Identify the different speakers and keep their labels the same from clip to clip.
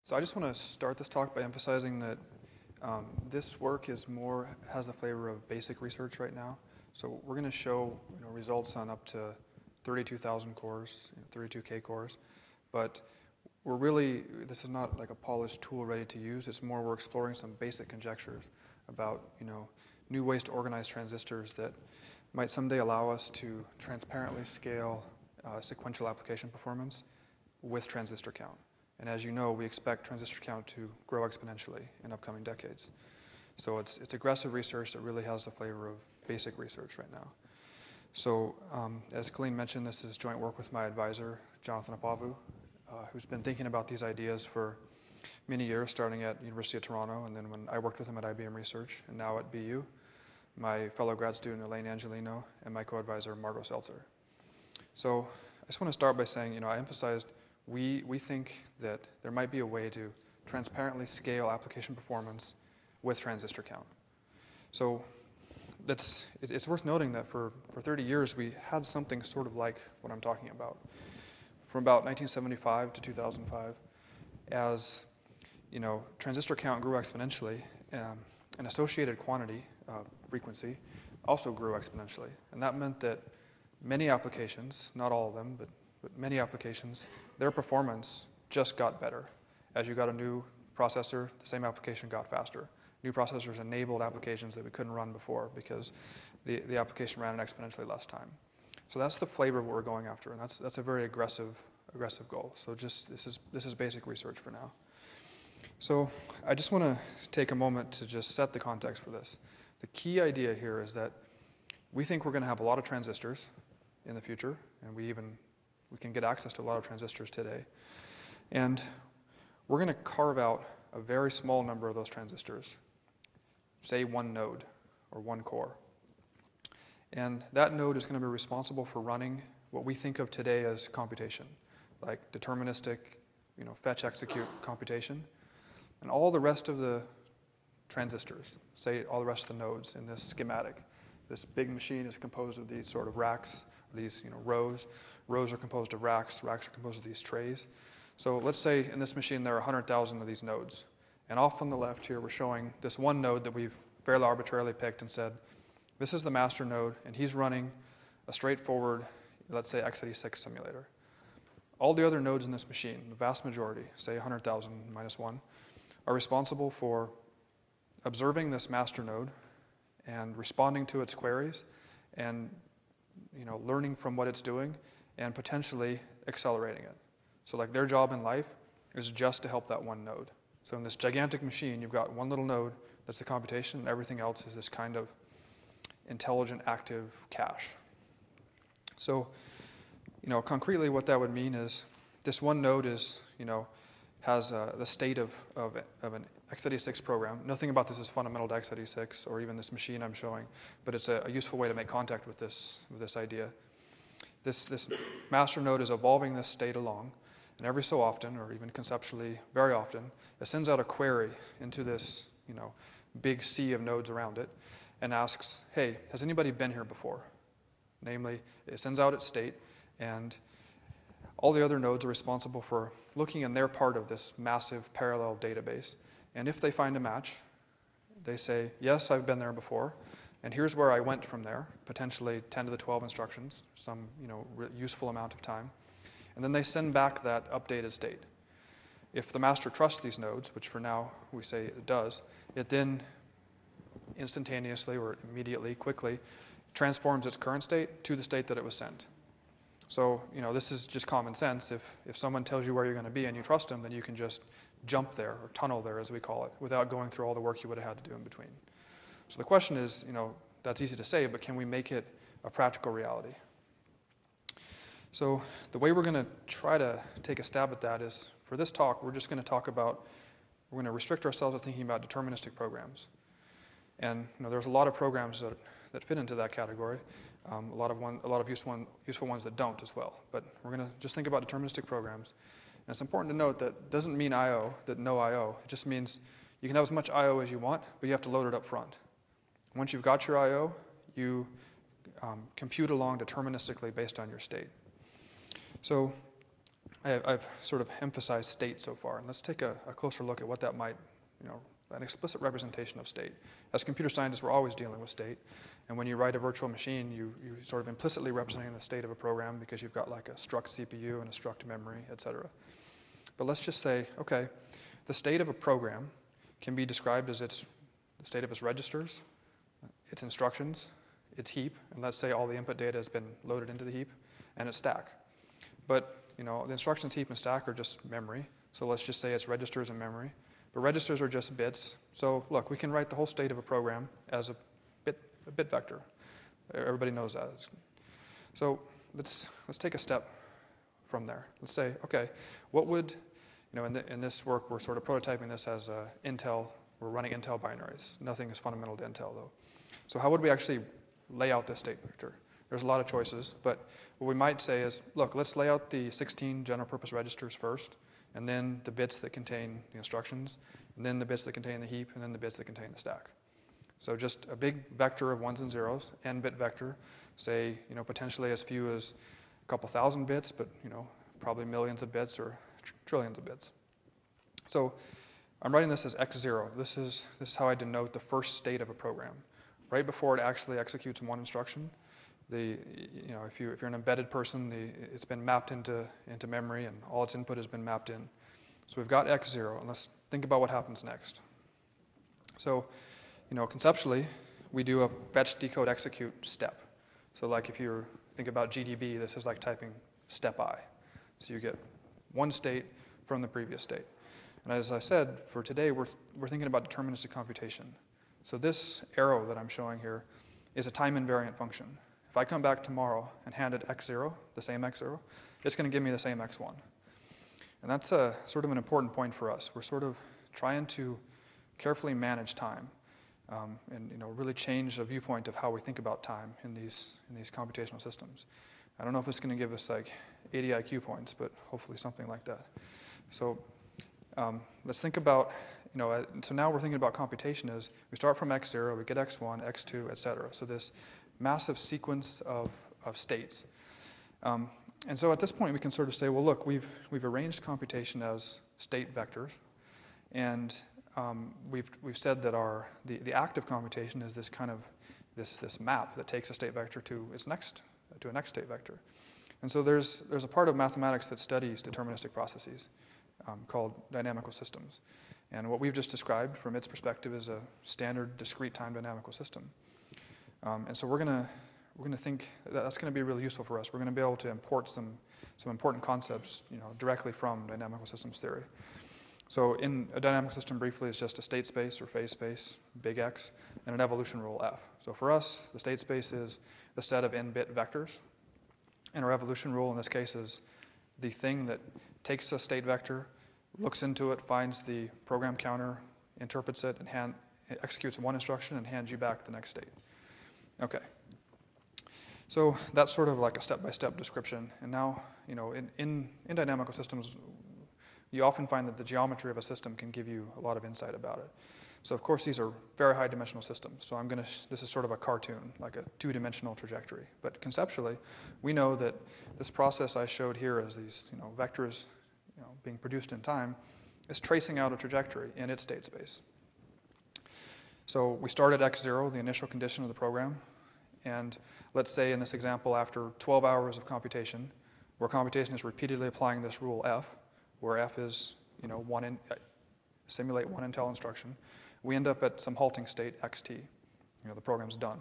Speaker 1: So I just want to start this talk by emphasizing that this work has the flavor of basic research right now. So we're going to show results on up to 32,000 cores, 32K cores, but this is not like a polished tool ready to use. It's more we're exploring some basic conjectures about new ways to organize transistors that might someday allow us to transparently scale sequential application performance with transistor count. And as you know, we expect transistor count to grow exponentially in upcoming decades. So it's aggressive research that really has the flavor of basic research right now. So as Colleen mentioned, this is joint work with my advisor, Jonathan Apavu, who's been thinking about these ideas for many years, starting at University of Toronto, and then when I worked with him at IBM Research, and now at BU, my fellow grad student, Elaine Angelino, and my co-advisor, Margot Seltzer. So I just want to start by saying, I emphasized we think that there might be a way to transparently scale application performance with transistor count. So it's worth noting that for 30 years, we had something sort of like what I'm talking about. From about 1975 to 2005, as transistor count grew exponentially, an associated quantity, frequency, also grew exponentially. And that meant that many applications, not all of them, but many applications, their performance just got better. As you got a new processor, the same application got faster. New processors enabled applications that we couldn't run before because the application ran in exponentially less time. So that's the flavor of what we're going after, and that's a very aggressive goal. So this is basic research for now. So I just want to take a moment to just set the context for this. The key idea here is that we think we're going to have a lot of transistors in the future, and we can get access to a lot of transistors today. And we're going to carve out a very small number of those transistors, say one node or one core. And that node is going to be responsible for running what we think of today as computation, like deterministic, fetch execute computation. And all the rest of the transistors, say all the rest of the nodes in this schematic, this big machine is composed of these sort of racks, these rows. Rows are composed of racks. Racks are composed of these trays. So let's say in this machine there are 100,000 of these nodes. And off on the left here, we're showing this one node that we've fairly arbitrarily picked and said, this is the master node, and he's running a straightforward, let's say, x86 simulator. All the other nodes in this machine, the vast majority, say 100,000 minus 1, are responsible for observing this master node and responding to its queries and learning from what it's doing and potentially accelerating it. So like their job in life is just to help that one node. So in this gigantic machine, you've got one little node that's the computation, and everything else is this kind of intelligent, active cache. So, concretely what that would mean is this one node is, has the state of an x86 program. Nothing about this is fundamental to x86 or even this machine I'm showing, but it's a useful way to make contact with this idea. This master node is evolving this state along, and every so often, or even conceptually very often, it sends out a query into this big sea of nodes around it and asks, hey, has anybody been here before? Namely, it sends out its state, and all the other nodes are responsible for looking in their part of this massive parallel database. And if they find a match, they say, yes, I've been there before, and here's where I went from there, potentially 10 to the 12 instructions, some useful amount of time. And then they send back that updated state. If the master trusts these nodes, which for now we say it does, it then instantaneously or immediately, quickly, transforms its current state to the state that it was sent. So, this is just common sense. If someone tells you where you're going to be and you trust them, then you can just jump there, or tunnel there, as we call it, without going through all the work you would have had to do in between. So the question is, that's easy to say, but can we make it a practical reality? So the way we're going to try to take a stab at that is, for this talk, we're going to restrict ourselves to thinking about deterministic programs. And there's a lot of programs that fit into that category, a lot of useful ones that don't as well. But we're going to just think about deterministic programs. And it's important to note that doesn't mean I/O, that no I/O. It just means you can have as much I/O as you want, but you have to load it up front. Once you've got your I/O, you compute along deterministically based on your state. So I've sort of emphasized state so far, and let's take a closer look at what that might, an explicit representation of state. As computer scientists, we're always dealing with state, and when you write a virtual machine, you sort of implicitly representing the state of a program because you've got like a struct CPU and a struct memory, et cetera. But let's just say, okay, the state of a program can be described as the state of its registers, its instructions, its heap, and let's say all the input data has been loaded into the heap, and its stack. But the instructions heap and stack are just memory, so let's just say it's registers and memory. But registers are just bits, so look, we can write the whole state of a program as a bit vector. Everybody knows that. So let's take a step from there. Let's say, okay, what would, in this work, we're sort of prototyping this as Intel. We're running Intel binaries. Nothing is fundamental to Intel, though. So how would we actually lay out this state vector? There's a lot of choices, but what we might say is, look, let's lay out the 16 general purpose registers first, and then the bits that contain the instructions, and then the bits that contain the heap, and then the bits that contain the stack. So just a big vector of ones and zeros, n-bit vector, say, potentially as few as a couple thousand bits, but, probably millions of bits or trillions of bits. So I'm writing this as x0. This is how I denote the first state of a program. Right before it actually executes one instruction, if you're an embedded person, it's been mapped into memory, and all its input has been mapped in. So we've got x0, and let's think about what happens next. So, conceptually, we do a fetch, decode, execute step. So like if you think about GDB, this is like typing step I. So you get one state from the previous state. And as I said, for today, we're thinking about deterministic computation. So this arrow that I'm showing here is a time invariant function. If I come back tomorrow and hand it x0, the same x0, it's going to give me the same x1. And that's a sort of an important point for us. We're sort of trying to carefully manage time and really change the viewpoint of how we think about time in these computational systems. I don't know if it's going to give us like 80 IQ points, but hopefully something like that. So let's think about, so now we're thinking about computation is we start from x0, we get x1, x2, et cetera. So this massive sequence of states. And so at this point, we can sort of say, well, look, we've arranged computation as state vectors, and we've said that the active computation is this kind of this map that takes a state vector to a next state vector. And so there's a part of mathematics that studies deterministic processes called dynamical systems. And what we've just described from its perspective is a standard discrete time dynamical system. And so we're going to think that's going to be really useful for us. We're going to be able to import some important concepts, directly from dynamical systems theory. So in a dynamical system, briefly, is just a state space or phase space, big X, and an evolution rule F. So for us, the state space is the set of n-bit vectors, and our evolution rule in this case is the thing that takes a state vector, looks into it, finds the program counter, interprets it, and executes one instruction and hands you back the next state. Okay. So that's sort of like a step-by-step description. And now, in dynamical systems, you often find that the geometry of a system can give you a lot of insight about it. So of course, these are very high-dimensional systems. So this is sort of a cartoon, like a two-dimensional trajectory. But conceptually, we know that this process I showed here as these vectors being produced in time is tracing out a trajectory in its state space. So we start at x0, the initial condition of the program. And let's say in this example, after 12 hours of computation, where computation is repeatedly applying this rule F, where F is, simulate one Intel instruction, we end up at some halting state, xt. The program's done.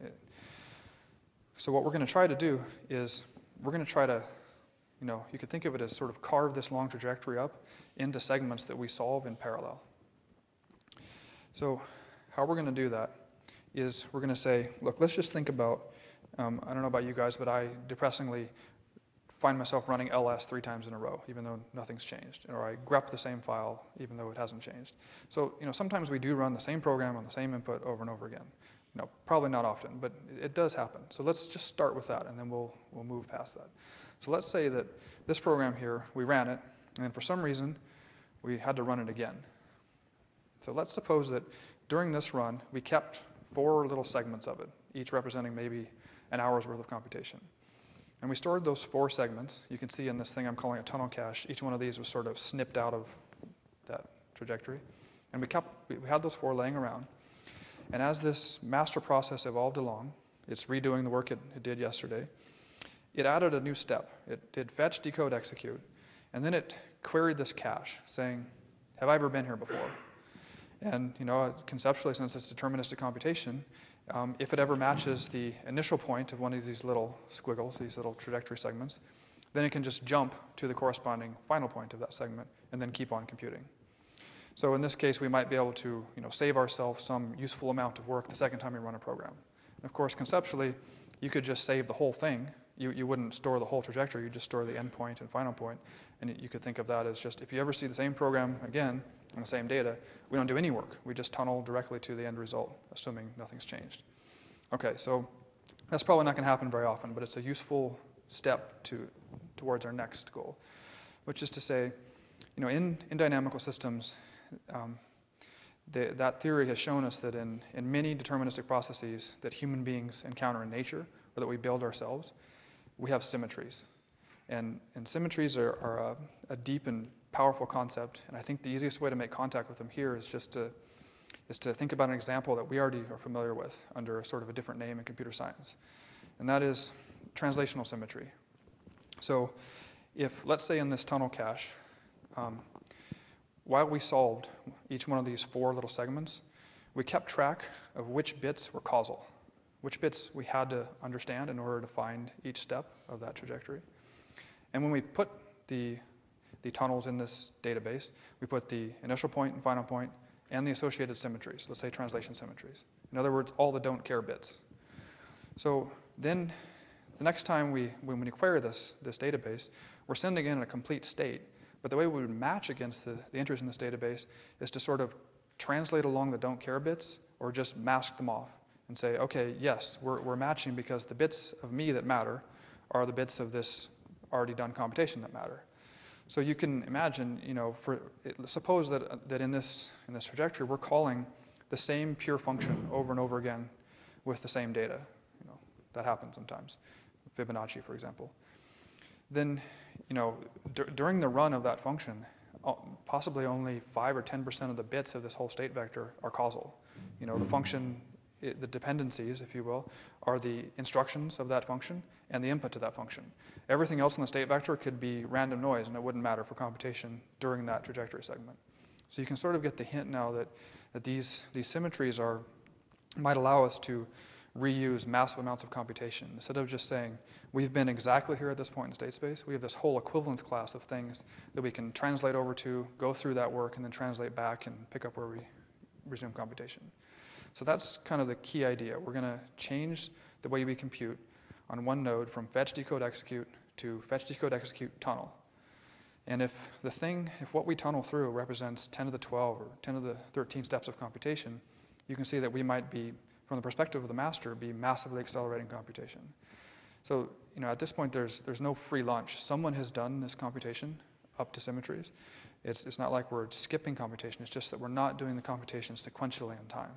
Speaker 1: So what we're going to try to do is we're going to try to, you could think of it as sort of carve this long trajectory up into segments that we solve in parallel. So how we're going to do that is we're going to say, look, let's just think about, I don't know about you guys, but I depressingly find myself running ls 3 times in a row, even though nothing's changed, or I grep the same file, even though it hasn't changed. So, sometimes we do run the same program on the same input over and over again. Probably not often, but it does happen. So let's just start with that, and then we'll move past that. So let's say that this program here, we ran it, and then for some reason, we had to run it again. So let's suppose that during this run, we kept 4 little segments of it, each representing maybe an hour's worth of computation. And we stored those 4 segments. You can see in this thing I'm calling a tunnel cache, each one of these was sort of snipped out of that trajectory. And we had those 4 laying around. And as this master process evolved along, it's redoing the work it did yesterday, it added a new step. It did fetch, decode, execute, and then it queried this cache saying, have I ever been here before? And conceptually, since it's deterministic computation, if it ever matches the initial point of one of these little squiggles, these little trajectory segments, then it can just jump to the corresponding final point of that segment and then keep on computing. So in this case, we might be able to save ourselves some useful amount of work the second time we run a program. And of course, conceptually, you could just save the whole thing. You wouldn't store the whole trajectory, you just store the end point and final point. And you could think of that as just, if you ever see the same program again on the same data, we don't do any work. We just tunnel directly to the end result, assuming nothing's changed. Okay, so that's probably not going to happen very often, but it's a useful step towards our next goal, which is to say, in dynamical systems, that theory has shown us that in many deterministic processes that human beings encounter in nature, or that we build ourselves, we have symmetries. And symmetries are a deep and powerful concept, and I think the easiest way to make contact with them here is just to think about an example that we already are familiar with under a sort of a different name in computer science, and that is translational symmetry. So if, let's say in this tunnel cache, while we solved each one of these 4 little segments, we kept track of which bits were causal, which bits we had to understand in order to find each step of that trajectory. And when we put the tunnels in this database, we put the initial point and final point and the associated symmetries, let's say translation symmetries. In other words, all the don't care bits. So then the next time when we query this database, we're sending in a complete state. But the way we would match against the entries in this database is to sort of translate along the don't care bits or just mask them off and say, okay, yes, we're matching because the bits of me that matter are the bits of this already done computation that matter. So you can imagine, suppose that in this trajectory, we're calling the same pure function over and over again with the same data. That happens sometimes, Fibonacci, for example. Then, during the run of that function, possibly only 5 or 10% of the bits of this whole state vector are causal. The function, the dependencies, if you will, are the instructions of that function and the input to that function. Everything else in the state vector could be random noise, and it wouldn't matter for computation during that trajectory segment. So you can sort of get the hint now that these symmetries might allow us to reuse massive amounts of computation. Instead of just saying, we've been exactly here at this point in state space, we have this whole equivalence class of things that we can translate over to, go through that work, and then translate back and pick up where we resume computation. So that's kind of the key idea. We're going to change the way we compute on one node from fetch, decode, execute to fetch, decode, execute, tunnel. And if what we tunnel through represents 10 to the 12 or 10 to the 13 steps of computation, you can see that we might be, from the perspective of the master, be massively accelerating computation. So, at this point, there's no free lunch. Someone has done this computation up to symmetries. It's not like we're skipping computation. It's just that we're not doing the computation sequentially in time.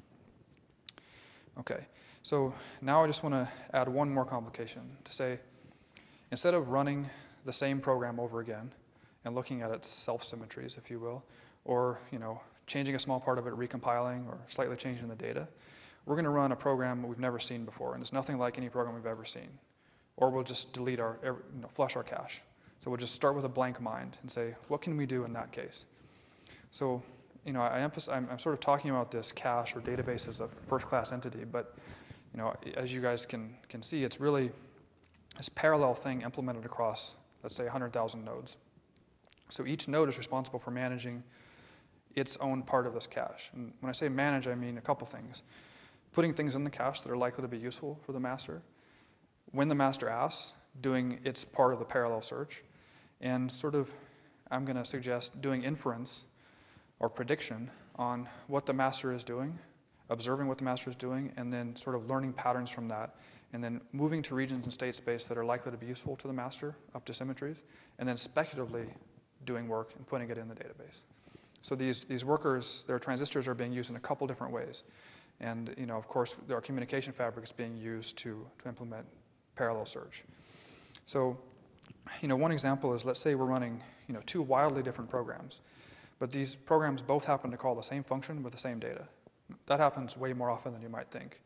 Speaker 1: Okay, so now I just want to add one more complication to say, instead of running the same program over again and looking at its self-symmetries, if you will, or changing a small part of it, recompiling, or slightly changing the data, we're going to run a program we've never seen before, and it's nothing like any program we've ever seen. Or we'll just delete flush our cache. So we'll just start with a blank mind and say, what can we do in that case? So, I'm sort of talking about this cache or database as a first-class entity, but as you guys can see, it's really this parallel thing implemented across, let's say, 100,000 nodes. So each node is responsible for managing its own part of this cache. And when I say manage, I mean a couple things. Putting things in the cache that are likely to be useful for the master. When the master asks, doing its part of the parallel search. And sort of, I'm going to suggest doing inference or prediction on what the master is doing, observing what the master is doing, and then sort of learning patterns from that, and then moving to regions in state space that are likely to be useful to the master up to symmetries, and then speculatively doing work and putting it in the database. So these workers, their transistors are being used in a couple different ways. And of course, our communication fabric is being used to implement parallel search. So, one example is, let's say we're running, two wildly different programs, but these programs both happen to call the same function with the same data. That happens way more often than you might think.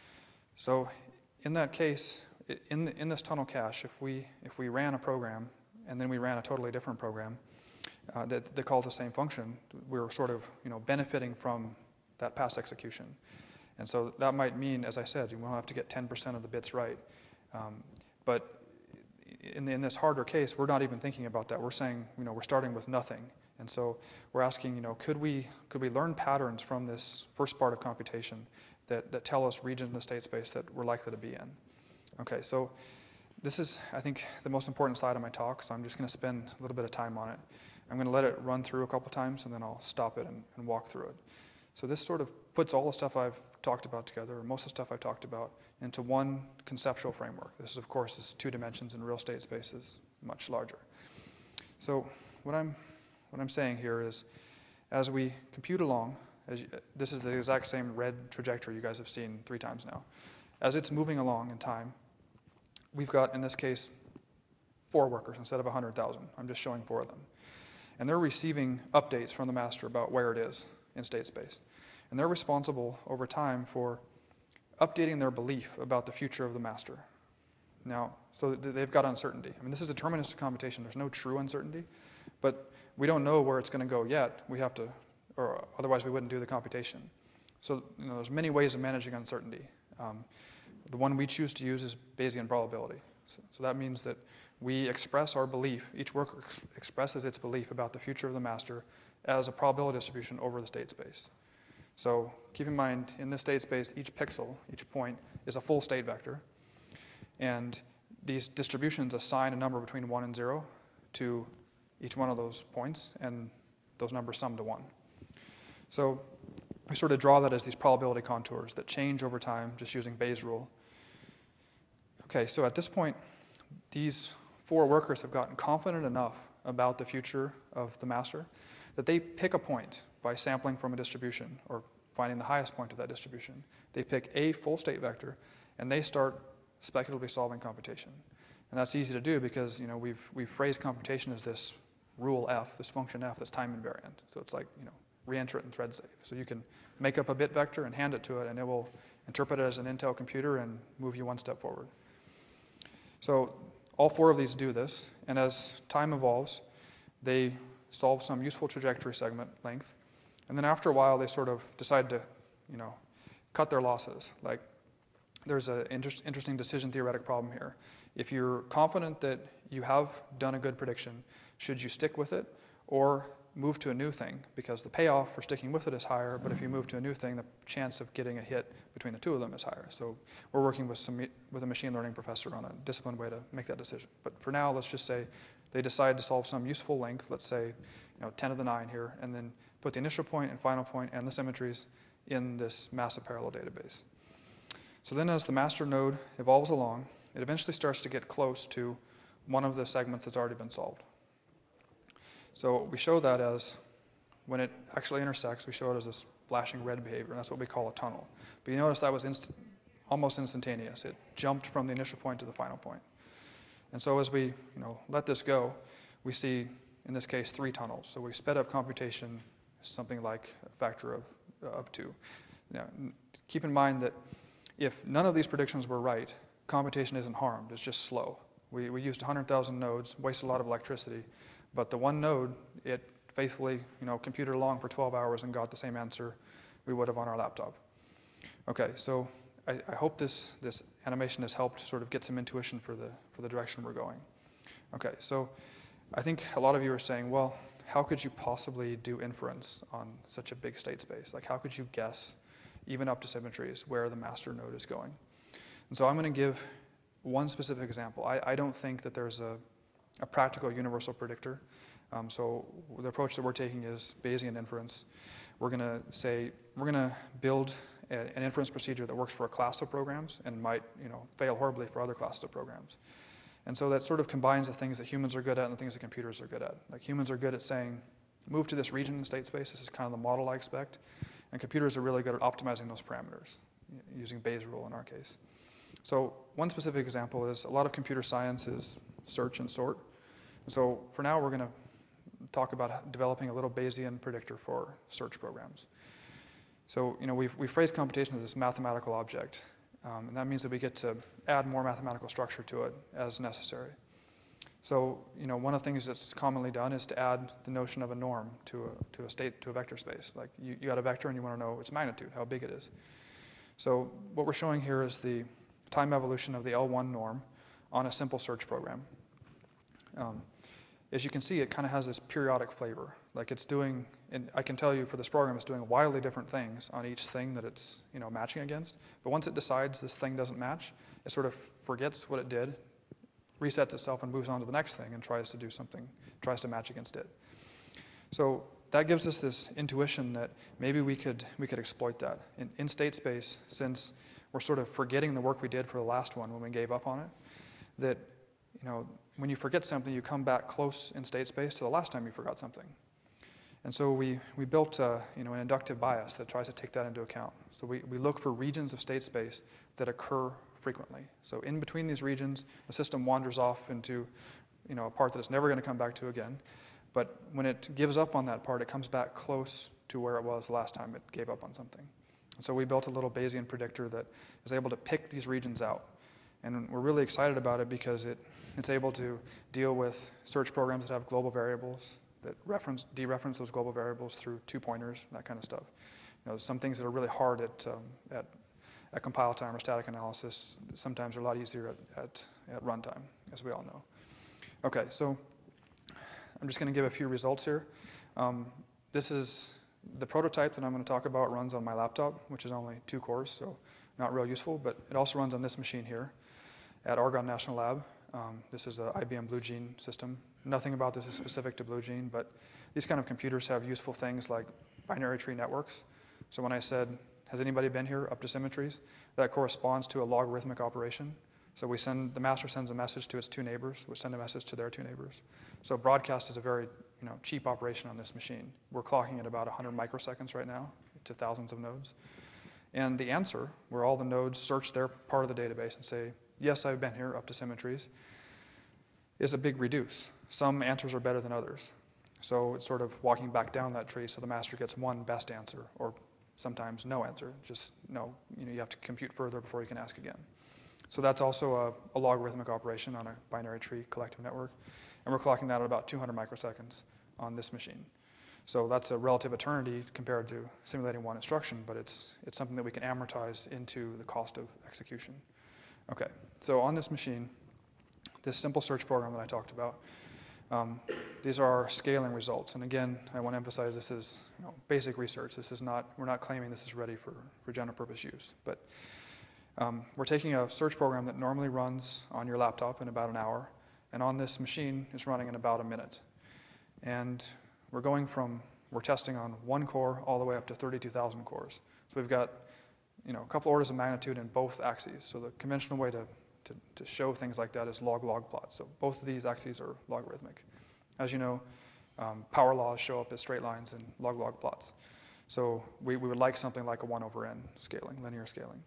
Speaker 1: So in that case, in this tunnel cache, if we ran a program and then we ran a totally different program that calls the same function, we're sort of benefiting from that past execution. And so that might mean, as I said, you won't have to get 10% of the bits right. But in this harder case, we're not even thinking about that. We're saying, we're starting with nothing. And so we're asking, could we learn patterns from this first part of computation that tell us regions in the state space that we're likely to be in? Okay, so this is, I think, the most important slide of my talk, so I'm just going to spend a little bit of time on it. I'm going to let it run through a couple times, and then I'll stop it and walk through it. So this sort of puts all the stuff I've talked about together, or most of the stuff I've talked about, into one conceptual framework. This, of course, is 2 dimensions, and real state space is much larger. So what I'm saying here is, as we compute along, this is the exact same red trajectory you guys have seen 3 times now. As it's moving along in time, we've got, in this case, 4 workers instead of 100,000. I'm just showing 4 of them. And they're receiving updates from the master about where it is in state space. And they're responsible over time for updating their belief about the future of the master. Now, so they've got uncertainty. I mean, this is deterministic computation. There's no true uncertainty, but we don't know where it's going to go yet. We have to, or otherwise we wouldn't do the computation. So there's many ways of managing uncertainty. The one we choose to use is Bayesian probability. So that means that we express our belief, each worker expresses its belief about the future of the master as a probability distribution over the state space. So keep in mind, in this state space, each pixel, each point, is a full state vector. And these distributions assign a number between 1 and 0 to each one of those points, and those numbers sum to 1. So we sort of draw that as these probability contours that change over time just using Bayes' rule. Okay, so at this point, these 4 workers have gotten confident enough about the future of the master that they pick a point by sampling from a distribution or finding the highest point of that distribution. They pick a full state vector, and they start speculatively solving computation. And that's easy to do because we've phrased computation as this rule f, this function f that's time invariant. So it's like reentrant and thread safe. So you can make up a bit vector and hand it to it, and it will interpret it as an Intel computer and move you one step forward. So all 4 of these do this, and as time evolves, they solve some useful trajectory segment length, and then after a while they sort of decide to cut their losses. Like, there's an interesting decision theoretic problem here. If you're confident that you have done a good prediction, should you stick with it or move to a new thing? Because the payoff for sticking with it is higher, but if you move to a new thing, the chance of getting a hit between the 2 of them is higher. So we're working with a machine learning professor on a disciplined way to make that decision. But for now, let's just say they decide to solve some useful length, let's say 10 to the 9 here, and then put the initial point and final point and the symmetries in this massive parallel database. So then as the master node evolves along, it eventually starts to get close to one of the segments that's already been solved. So we show that as, when it actually intersects, we show it as this flashing red behavior, and that's what we call a tunnel. But you notice that was almost instantaneous. It jumped from the initial point to the final point. And so as we let this go, we see, in this case, 3 tunnels. So we sped up computation something like a factor of 2. Now, keep in mind that if none of these predictions were right, computation isn't harmed. It's just slow. We used 100,000 nodes, wasted a lot of electricity, but the one node, it faithfully computed along for 12 hours and got the same answer we would have on our laptop. Okay, so I hope this animation has helped sort of get some intuition for the direction we're going. Okay, so I think a lot of you are saying, well, how could you possibly do inference on such a big state space? Like, how could you guess, even up to symmetries, where the master node is going? And so I'm going to give one specific example. I don't think that there's a practical universal predictor. So the approach that we're taking is Bayesian inference. We're going to build an inference procedure that works for a class of programs and might fail horribly for other classes of programs. And so that sort of combines the things that humans are good at and the things that computers are good at. Like, humans are good at saying, move to this region in state space. This is kind of the model I expect. And computers are really good at optimizing those parameters, using Bayes' rule in our case. So one specific example is a lot of computer science is search and sort. So for now, we're going to talk about developing a little Bayesian predictor for search programs. So we phrase computation as this mathematical object, and that means that we get to add more mathematical structure to it as necessary. So one of the things that's commonly done is to add the notion of a norm to a vector space. Like you got a vector and you want to know its magnitude, how big it is. So what we're showing here is the time evolution of the L1 norm on a simple search program. As you can see, it kind of has this periodic flavor. Like it's doing, and I can tell you for this program, it's doing wildly different things on each thing that it's matching against. But once it decides this thing doesn't match, it sort of forgets what it did, resets itself and moves on to the next thing and tries to do something, tries to match against it. So that gives us this intuition that maybe we could exploit that. In state space, since we're sort of forgetting the work we did for the last one when we gave up on it, that when you forget something, you come back close in state space to the last time you forgot something. And so we built an inductive bias that tries to take that into account. So we look for regions of state space that occur frequently. So in between these regions, the system wanders off into a part that it's never going to come back to again. But when it gives up on that part, it comes back close to where it was the last time it gave up on something. And so we built a little Bayesian predictor that is able to pick these regions out. And we're really excited about it because it's able to deal with search programs that have global variables, that dereference those global variables through two pointers, that kind of stuff. Some things that are really hard at compile time or static analysis sometimes are a lot easier at runtime, as we all know. Okay, so I'm just going to give a few results here. This is the prototype that I'm going to talk about. Runs on my laptop, which is only 2 cores, so not real useful, but it also runs on this machine here at Argonne National Lab. This is an IBM Blue Gene system. Nothing about this is specific to Blue Gene, but these kind of computers have useful things like binary tree networks. So when I said, has anybody been here up to symmetries? That corresponds to a logarithmic operation. So the master sends a message to its 2 neighbors, which send a message to their 2 neighbors. So broadcast is a very cheap operation on this machine. We're clocking at about 100 microseconds right now to thousands of nodes. And the answer, where all the nodes search their part of the database and say, yes, I've been here up to symmetries, is a big reduce. Some answers are better than others. So it's sort of walking back down that tree so the master gets one best answer, or sometimes no answer. Just no, you have to compute further before you can ask again. So that's also a logarithmic operation on a binary tree collective network. And we're clocking that at about 200 microseconds on this machine. So that's a relative eternity compared to simulating one instruction, but it's something that we can amortize into the cost of execution. Okay, so on this machine, this simple search program that I talked about, these are our scaling results. And again, I want to emphasize this is basic research. We're not claiming this is ready for general purpose use. But we're taking a search program that normally runs on your laptop in about an hour, and on this machine, it's running in about a minute. And we're testing on 1 core all the way up to 32,000 cores. So we've got a couple orders of magnitude in both axes. So the conventional way to show things like that is log-log plots. So both of these axes are logarithmic. As you know, power laws show up as straight lines in log-log plots. So we would like something like a 1/n scaling, linear scaling.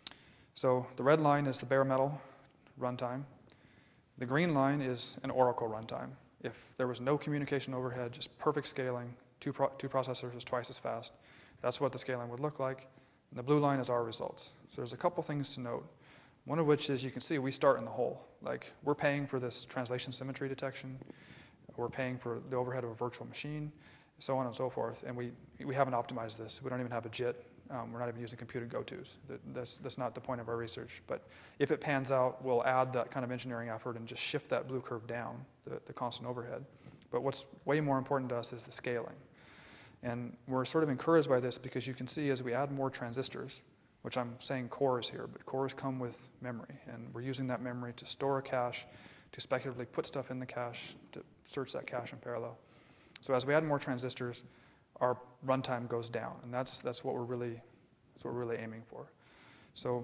Speaker 1: So the red line is the bare metal runtime. The green line is an Oracle runtime. If there was no communication overhead, just perfect scaling, two processors is twice as fast, that's what the scaling would look like. And the blue line is our results. So there's a couple things to note. One of which is, you can see we start in the hole. Like, we're paying for this translation symmetry detection. We're paying for the overhead of a virtual machine, so on and so forth. And we haven't optimized this. We don't even have a JIT. We're not even using computed go-tos. That's not the point of our research. But if it pans out, we'll add that kind of engineering effort and just shift that blue curve down, the constant overhead. But what's way more important to us is the scaling. And we're sort of encouraged by this because you can see as we add more transistors, which I'm saying cores here, but cores come with memory. And we're using that memory to store a cache, to speculatively put stuff in the cache, to search that cache in parallel. So as we add more transistors, our runtime goes down, and that's what we're really aiming for. So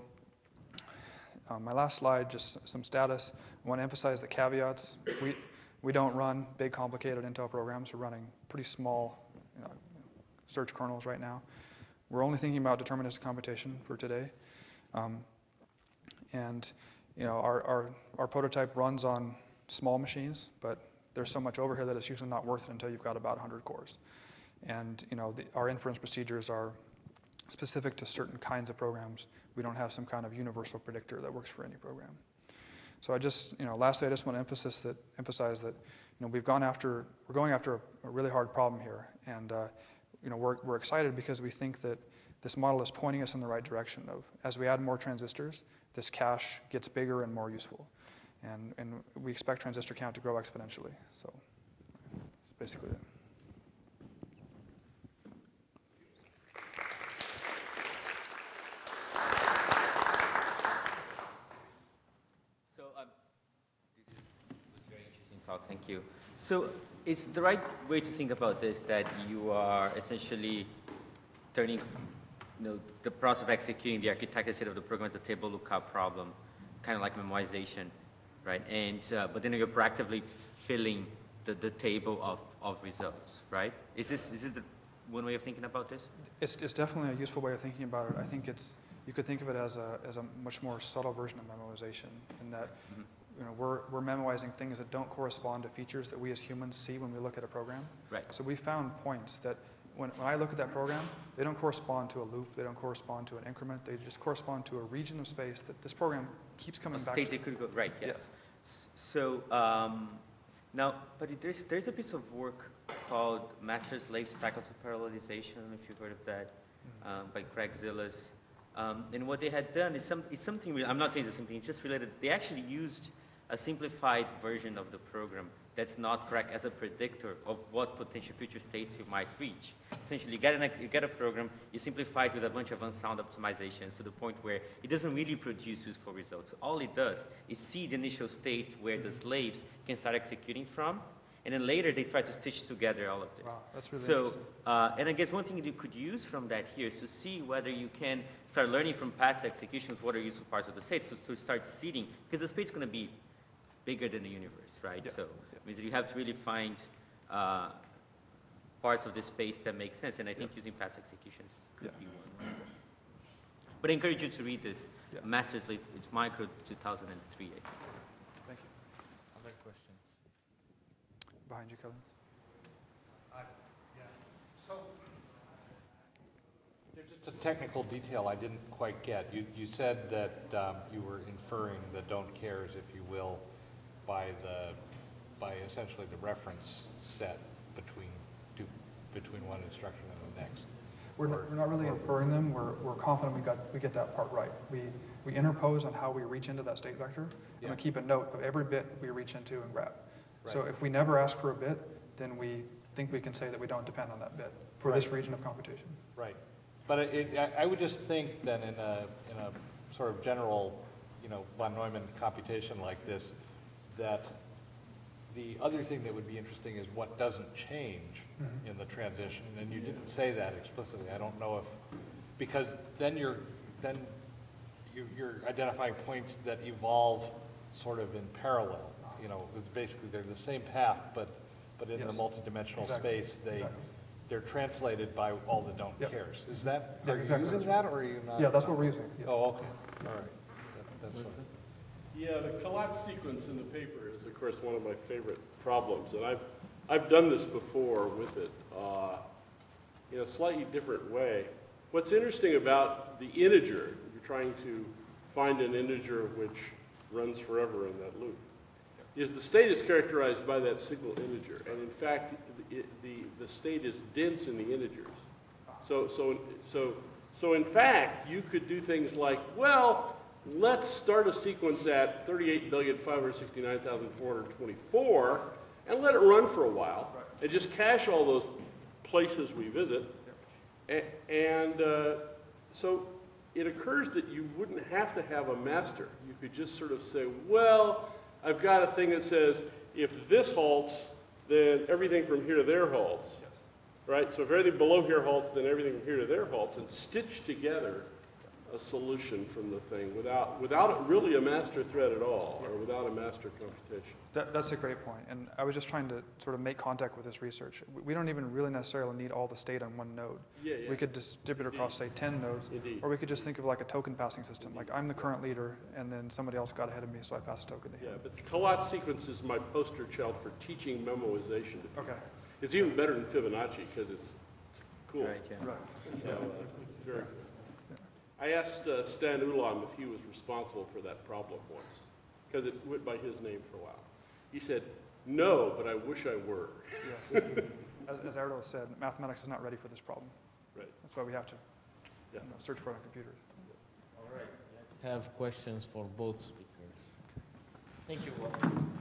Speaker 1: my last slide, just some status. I want to emphasize the caveats. We don't run big, complicated Intel programs. We're running pretty small search kernels right now. We're only thinking about deterministic computation for today. And our prototype runs on small machines, but there's so much over here that it's usually not worth it until you've got about 100 cores. And our inference procedures are specific to certain kinds of programs. We don't have some kind of universal predictor that works for any program. So lastly, I just want to emphasize that we're going after a really hard problem here, and we're excited because we think that this model is pointing us in the right direction. As we add more transistors, this cache gets bigger and more useful, and we expect transistor count to grow exponentially. So that's basically it.
Speaker 2: Talk. Thank you. So is the right way to think about this that you are essentially turning the process of executing the architecture state of the program as a table lookup problem, kind of like memorization, right? And but then you're proactively filling the table of results, right? Is this the one way of thinking about this?
Speaker 1: It's definitely a useful way of thinking about it. I think you could think of it as a much more subtle version of memorization, in that we're memorizing things that don't correspond to features that we as humans see when we look at a program.
Speaker 2: Right.
Speaker 1: So we found points that when I look at that program, they don't correspond to a loop, they don't correspond to an increment, they just correspond to a region of space that this program keeps coming back to.
Speaker 2: State they could go, right, yes.
Speaker 1: Yeah.
Speaker 2: So now, but there's a piece of work called Master-Slave Faculty Parallelization, I don't know if you've heard of that, by Craig Zillis. And what they had done is something, I'm not saying it's something, it's just related. They actually used a simplified version of the program that's not correct as a predictor of what potential future states you might reach. Essentially, you get a program, you simplify it with a bunch of unsound optimizations to the point where it doesn't really produce useful results. All it does is see the initial states where the slaves can start executing from, and then later they try to stitch together all of this.
Speaker 1: Wow, that's really interesting.
Speaker 2: And I guess one thing you could use from that here is to see whether you can start learning from past executions what are useful parts of the state, so to start seeding, because the space's going to be bigger than the universe, right?
Speaker 1: Yeah.
Speaker 2: So it means that you have to really find parts of the space that make sense, and I think using past executions could be one. But I encourage you to read this Master-Slave. It's Micro 2003, I think.
Speaker 1: Thank you.
Speaker 3: Other questions?
Speaker 1: Behind you, Kevin.
Speaker 3: Yeah. So there's just a technical detail I didn't quite get. You said that you were inferring the don't cares, if you will, by essentially the reference set between one instruction and the next.
Speaker 1: We're not really inferring them. We're confident we get that part right. We interpose on how we reach into that state vector, and we keep a note of every bit we reach into and grab. Right. So if we never ask for a bit, then we think we can say that we don't depend on that bit for this region of computation.
Speaker 3: Right. But I would just think that in a sort of general, von Neumann computation like this, that the other thing that would be interesting is what doesn't change in the transition. And you didn't say that explicitly. I don't know if, because then you're identifying points that evolve sort of in parallel. Basically they're the same path, but in the multidimensional space, they're translated by all the don't cares. Is that, are you using that, or are you not?
Speaker 1: Yeah, that's what we're using. Yeah.
Speaker 3: Oh, okay, all right. That's fine.
Speaker 4: Yeah, the collapse sequence in the paper is, of course, one of my favorite problems, and I've done this before with it in a slightly different way. What's interesting about the integer, if you're trying to find an integer which runs forever in that loop, is the state is characterized by that single integer, and in fact, the state is dense in the integers. So in fact, you could do things like, well, let's start a sequence at 38,569,424 and let it run for a while, and just cache all those places we visit. So it occurs that you wouldn't have to have a master. You could just sort of say, well, I've got a thing that says, if this halts, then everything from here to there halts. Right? So if everything below here halts, then everything from here to there halts, and stitch together a solution from the thing without really a master thread at all, or without a master computation.
Speaker 1: That's a great point, and I was just trying to sort of make contact with this research. We don't even really necessarily need all the state on one node.
Speaker 4: Yeah, yeah.
Speaker 1: We could distribute across, say, 10 nodes,
Speaker 4: Indeed.
Speaker 1: or we could just think of like a token passing system. Like I'm the current leader, and then somebody else got ahead of me, so I passed a token to
Speaker 4: Yeah,
Speaker 1: him.
Speaker 4: but the Collat sequence is my poster child for teaching memoization to people.
Speaker 1: Okay.
Speaker 4: It's even better than Fibonacci because it's cool.
Speaker 2: Right, yeah.
Speaker 1: Right.
Speaker 4: So, it's very good. I asked Stan Ulam if he was responsible for that problem once, because it went by his name for a while. He said, no, but I wish I were.
Speaker 1: Yes. As Erdo said, mathematics is not ready for this problem.
Speaker 4: Right.
Speaker 1: That's why we have to
Speaker 4: Yeah.
Speaker 1: search for it on computers.
Speaker 5: All right, let's have questions for both speakers. Thank you.